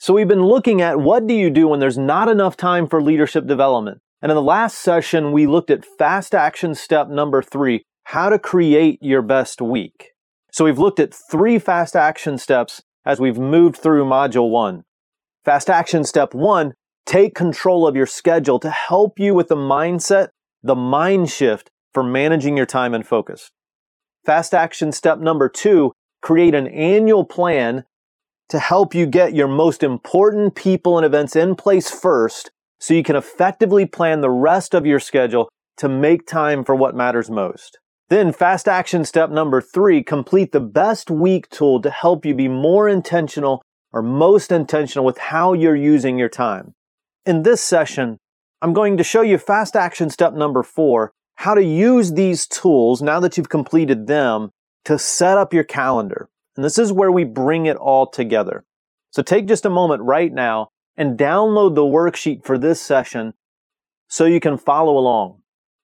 So we've been looking at what do you do when there's not enough time for leadership development. And in the last session, we looked at fast action step number 3, how to create your best week. So we've looked at 3 fast action steps as we've moved through module 1. Fast action step 1, take control of your schedule to help you with the mindset, the mind shift for managing your time and focus. Fast action step number 2, create an annual plan to help you get your most important people and events in place first so you can effectively plan the rest of your schedule to make time for what matters most. Then fast action step number 3, complete the best week tool to help you be more intentional or most intentional with how you're using your time. In this session, I'm going to show you fast action step number 4, how to use these tools now that you've completed them to set up your calendar. And this is where we bring it all together. So take just a moment right now and download the worksheet for this session so you can follow along.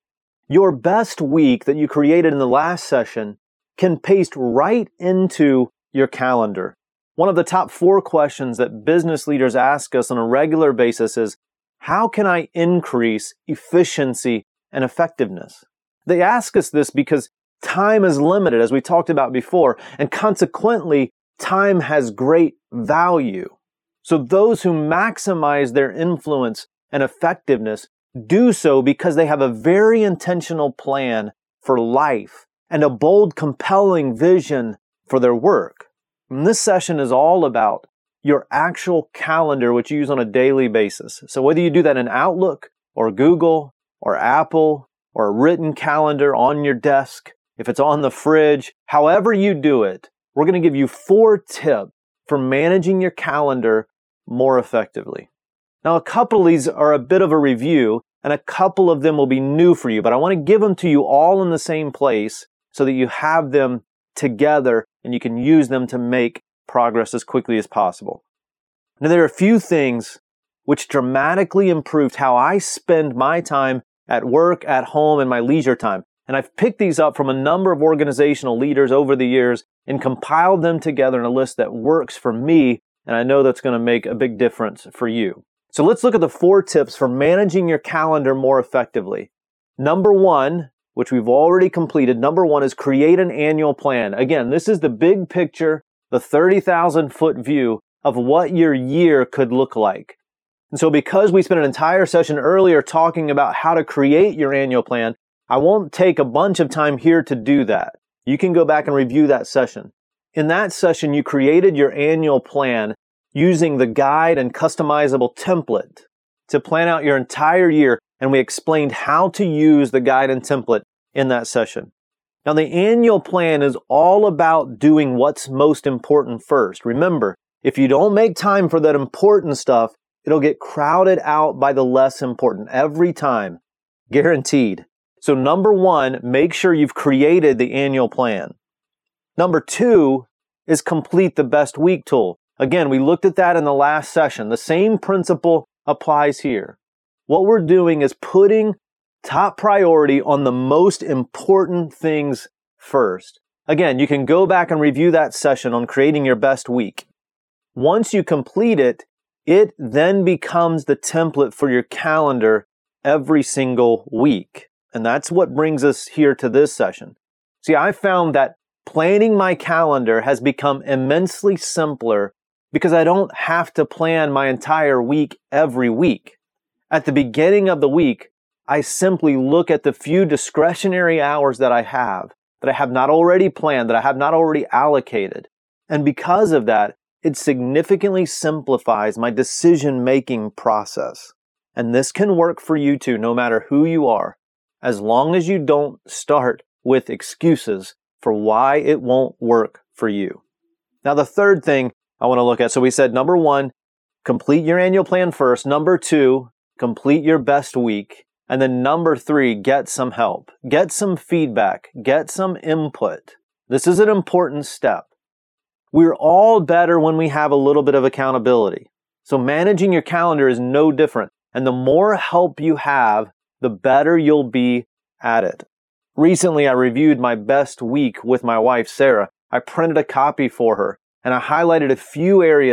Your best week that you created in the last session can paste right into your calendar. One of the top 4 questions that business leaders ask us on a regular basis is, how can I increase efficiency and effectiveness? They ask us this because time is limited, as we talked about before, and consequently, time has great value. So those who maximize their influence and effectiveness do so because they have a very intentional plan for life and a bold, compelling vision for their work. And this session is all about your actual calendar, which you use on a daily basis. So whether you do that in Outlook or Google or Apple or a written calendar on your desk, if it's on the fridge, however you do it, we're going to give you 4 tips for managing your calendar more effectively. Now, a couple of these are a bit of a review, and a couple of them will be new for you, but I want to give them to you all in the same place so that you have them together and you can use them to make progress as quickly as possible. Now, there are a few things which dramatically improved how I spend my time at work, at home, and my leisure time. And I've picked these up from a number of organizational leaders over the years and compiled them together in a list that works for me, and I know that's going to make a big difference for you. So let's look at the 4 tips for managing your calendar more effectively. Number 1, which we've already completed, number 1 is create an annual plan. Again, this is the big picture, the 30,000-foot view of what your year could look like. And so because we spent an entire session earlier talking about how to create your annual plan, I won't take a bunch of time here to do that. You can go back and review that session. In that session, you created your annual plan using the guide and customizable template to plan out your entire year, and we explained how to use the guide and template in that session. Now, the annual plan is all about doing what's most important first. Remember, if you don't make time for that important stuff, it'll get crowded out by the less important every time. Guaranteed. So number 1, make sure you've created the annual plan. Number 2 is complete the best week tool. Again, we looked at that in the last session. The same principle applies here. What we're doing is putting top priority on the most important things first. Again, you can go back and review that session on creating your best week. Once you complete it, it then becomes the template for your calendar every single week. And that's what brings us here to this session. See, I found that planning my calendar has become immensely simpler because I don't have to plan my entire week every week. At the beginning of the week, I simply look at the few discretionary hours that I have not already planned, that I have not already allocated. And because of that, it significantly simplifies my decision-making process. And this can work for you too, no matter who you are, as long as you don't start with excuses for why it won't work for you. Now, the third thing I want to look at, so we said number 1, complete your annual plan first. Number 2, complete your best week. And then number 3, get some help. Get some feedback. Get some input. This is an important step. We're all better when we have a little bit of accountability. So managing your calendar is no different. And the more help you have, the better you'll be at it. Recently, I reviewed my best week with my wife, Sarah. I printed a copy for her, and I highlighted a few areas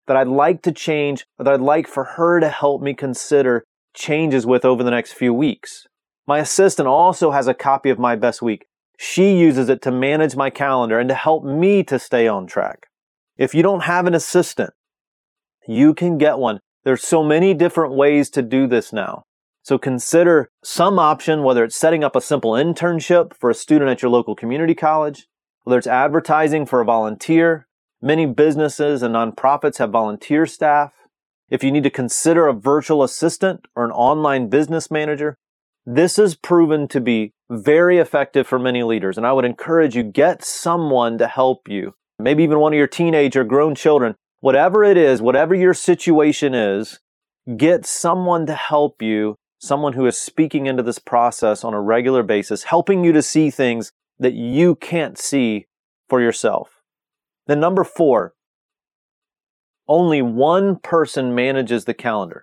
that I'd like to change or that I'd like for her to help me consider changes with over the next few weeks. My assistant also has a copy of My Best Week. She uses it to manage my calendar and to help me to stay on track. If you don't have an assistant, you can get one. There's so many different ways to do this now. So consider some option, whether it's setting up a simple internship for a student at your local community college, whether it's advertising for a volunteer. Many businesses and nonprofits have volunteer staff. If you need to consider a virtual assistant or an online business manager, this is proven to be very effective for many leaders. And I would encourage you, get someone to help you. Maybe even one of your teenage or grown children. Whatever it is, whatever your situation is, get someone to help you, someone who is speaking into this process on a regular basis, helping you to see things that you can't see for yourself. Then number 4, only one person manages the calendar.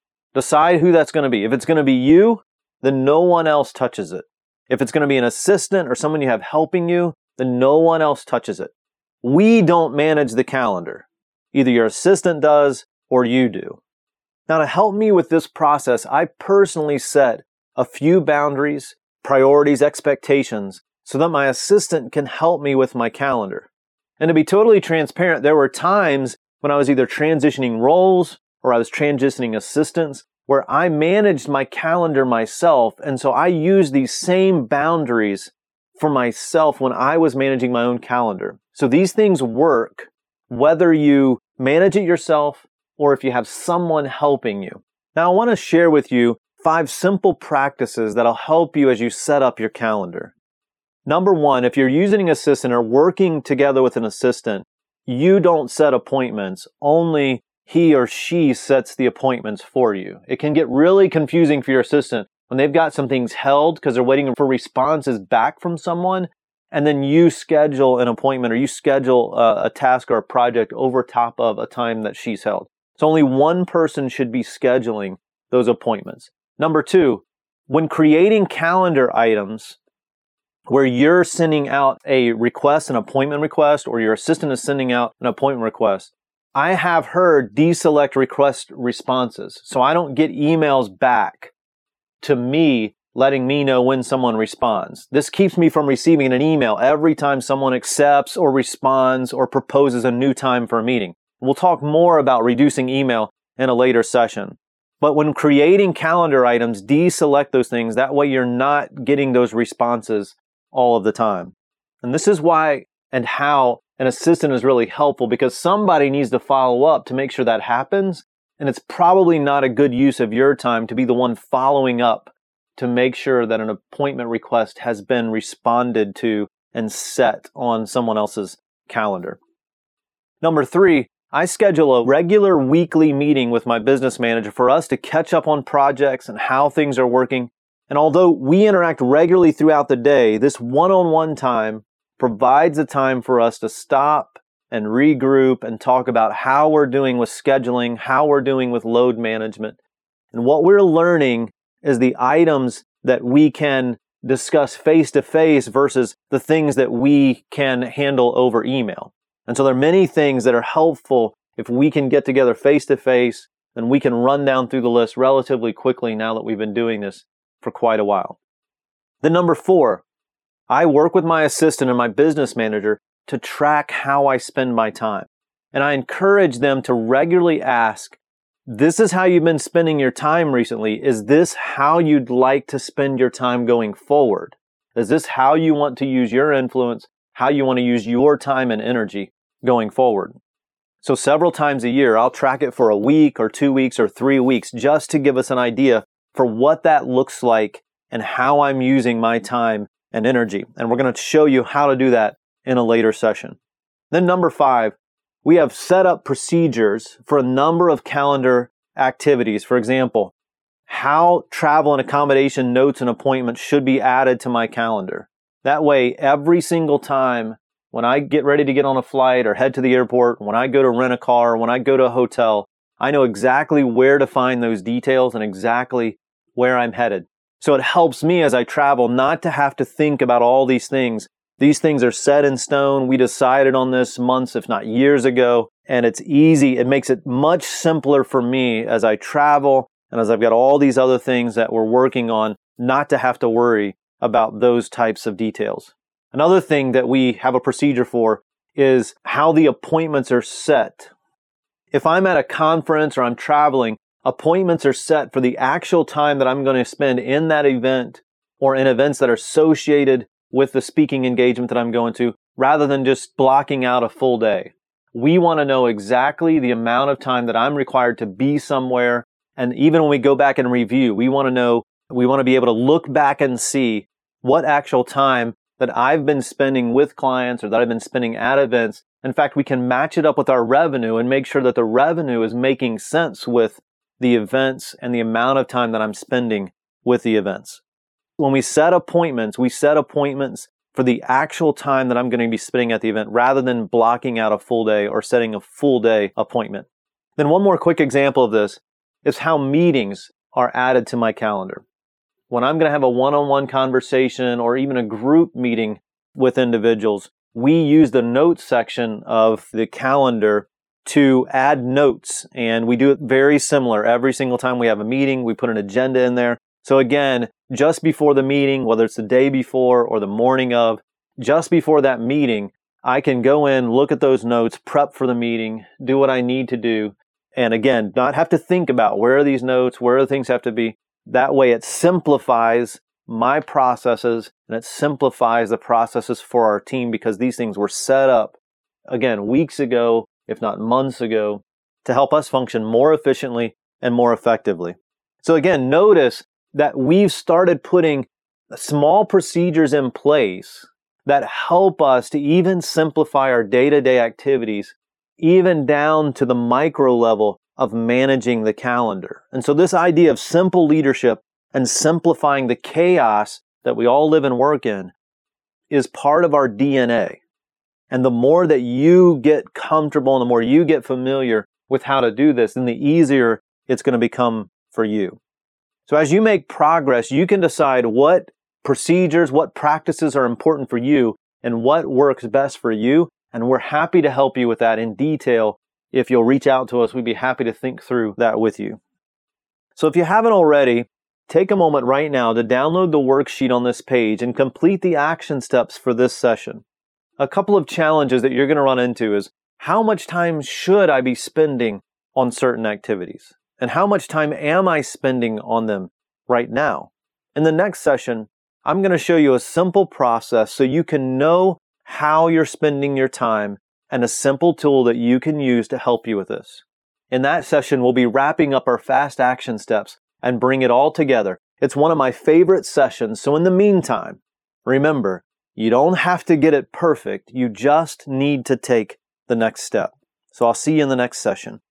Decide who that's going to be. If it's going to be you, then no one else touches it. If it's going to be an assistant or someone you have helping you, then no one else touches it. We don't manage the calendar. Either your assistant does or you do. Now, to help me with this process, I personally set a few boundaries, priorities, expectations, so that my assistant can help me with my calendar. And to be totally transparent, there were times when I was either transitioning roles or I was transitioning assistants where I managed my calendar myself. And so I used these same boundaries for myself when I was managing my own calendar. So these things work whether you manage it yourself or if you have someone helping you. Now, I want to share with you 5 simple practices that'll help you as you set up your calendar. Number 1, if you're using an assistant or working together with an assistant, you don't set appointments. Only he or she sets the appointments for you. It can get really confusing for your assistant when they've got some things held because they're waiting for responses back from someone, and then you schedule an appointment or you schedule a task or a project over top of a time that she's held. So only one person should be scheduling those appointments. Number 2, when creating calendar items where you're sending out a request, an appointment request, or your assistant is sending out an appointment request, I have her deselect request responses. So I don't get emails back to me letting me know when someone responds. This keeps me from receiving an email every time someone accepts or responds or proposes a new time for a meeting. We'll talk more about reducing email in a later session. But when creating calendar items, deselect those things. That way you're not getting those responses all of the time. And this is why and how an assistant is really helpful, because somebody needs to follow up to make sure that happens. And it's probably not a good use of your time to be the one following up to make sure that an appointment request has been responded to and set on someone else's calendar. Number 3, I schedule a regular weekly meeting with my business manager for us to catch up on projects and how things are working. And although we interact regularly throughout the day, this one-on-one time provides a time for us to stop and regroup and talk about how we're doing with scheduling, how we're doing with load management. And what we're learning is the items that we can discuss face-to-face versus the things that we can handle over email. And so there are many things that are helpful if we can get together face-to-face, then we can run down through the list relatively quickly now that we've been doing this for quite a while. Then number 4, I work with my assistant and my business manager to track how I spend my time. And I encourage them to regularly ask, this is how you've been spending your time recently. Is this how you'd like to spend your time going forward? Is this how you want to use your influence, how you want to use your time and energy going forward? So several times a year, I'll track it for a week or 2 weeks or 3 weeks just to give us an idea for what that looks like and how I'm using my time and energy. And we're going to show you how to do that in a later session. Then number 5, we have set up procedures for a number of calendar activities. For example, how travel and accommodation notes and appointments should be added to my calendar. That way, every single time when I get ready to get on a flight or head to the airport, when I go to rent a car, when I go to a hotel, I know exactly where to find those details and exactly where I'm headed. So it helps me as I travel not to have to think about all these things. These things are set in stone. We decided on this months, if not years ago, and it's easy. It makes it much simpler for me as I travel and as I've got all these other things that we're working on, not to have to worry about those types of details. Another thing that we have a procedure for is how the appointments are set. If I'm at a conference or I'm traveling, appointments are set for the actual time that I'm going to spend in that event or in events that are associated with the speaking engagement that I'm going to, rather than just blocking out a full day. We want to know exactly the amount of time that I'm required to be somewhere. And even when we go back and review, we want to be able to look back and see what actual time that I've been spending with clients or that I've been spending at events. In fact, we can match it up with our revenue and make sure that the revenue is making sense with the events and the amount of time that I'm spending with the events. When we set appointments for the actual time that I'm going to be spending at the event rather than blocking out a full day or setting a full day appointment. Then one more quick example of this is how meetings are added to my calendar. When I'm going to have a one-on-one conversation or even a group meeting with individuals, we use the notes section of the calendar to add notes. And we do it very similar. Every single time we have a meeting, we put an agenda in there. So again, just before the meeting, whether it's the day before or the morning of, just before that meeting, I can go in, look at those notes, prep for the meeting, do what I need to do. And again, not have to think about where are these notes, where do things have to be. That way it simplifies my processes and it simplifies the processes for our team because these things were set up, again, weeks ago, if not months ago, to help us function more efficiently and more effectively. So again, notice that we've started putting small procedures in place that help us to even simplify our day-to-day activities, even down to the micro level of managing the calendar. And so this idea of simple leadership and simplifying the chaos that we all live and work in is part of our DNA. And the more that you get comfortable and the more you get familiar with how to do this, then the easier it's going to become for you. So as you make progress, you can decide what procedures, what practices are important for you and what works best for you. And we're happy to help you with that in detail. If you'll reach out to us, we'd be happy to think through that with you. So if you haven't already, take a moment right now to download the worksheet on this page and complete the action steps for this session. A couple of challenges that you're going to run into is how much time should I be spending on certain activities? And how much time am I spending on them right now? In the next session, I'm going to show you a simple process so you can know how you're spending your time and a simple tool that you can use to help you with this. In that session, we'll be wrapping up our fast action steps and bring it all together. It's one of my favorite sessions. So in the meantime, remember, you don't have to get it perfect. You just need to take the next step. So I'll see you in the next session.